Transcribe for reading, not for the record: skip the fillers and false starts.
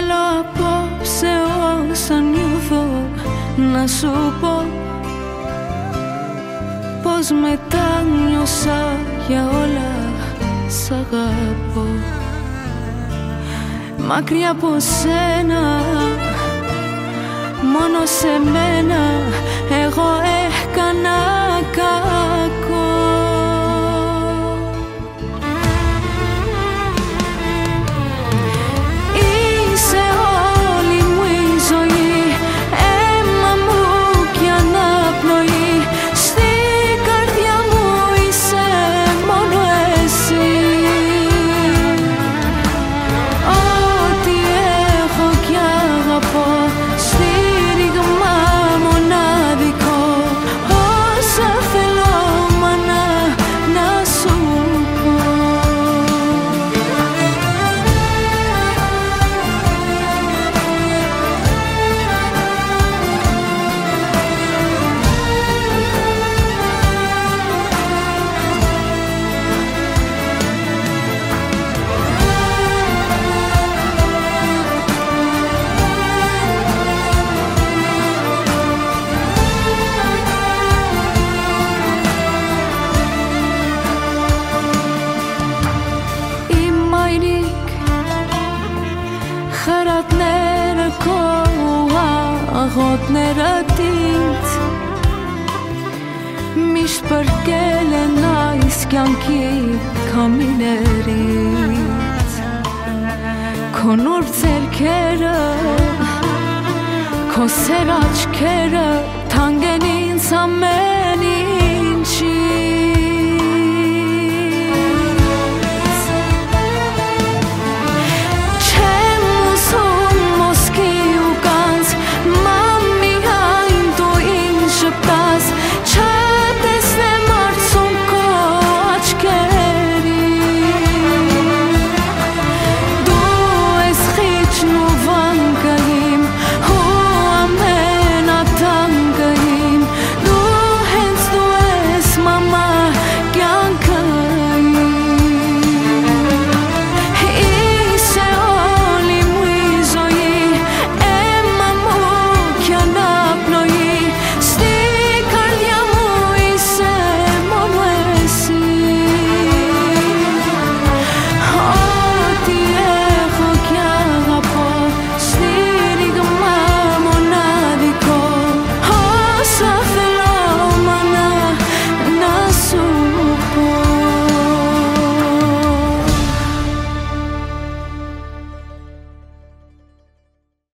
Θέλω απόψε όσα νιώθω να σου πω, πως μετάνιωσα για όλα σ' αγαπώ. Μακριά από σένα, μόνο σε μένα εγώ έκανα κακό. Είσαι όλη μου η ζωή, αίμα μου κι αναπνοή. Στην καρδιά μου είσαι μόνο εσύ. Ό,τι έχω κι αγαπώ, στήριγμα μοναδικό. Όσα θέλω μάνα να σου πω. Աղոտներատից միշտ պրկել են այս կյանքի քամիներից քո նուրբ ձեռքերը, քո սեր աչքերը թանկ են ինձ ամեն ինչից.